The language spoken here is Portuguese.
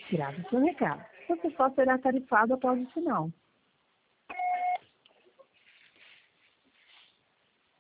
Tirado seu recado. Você só será tarifado após o sinal.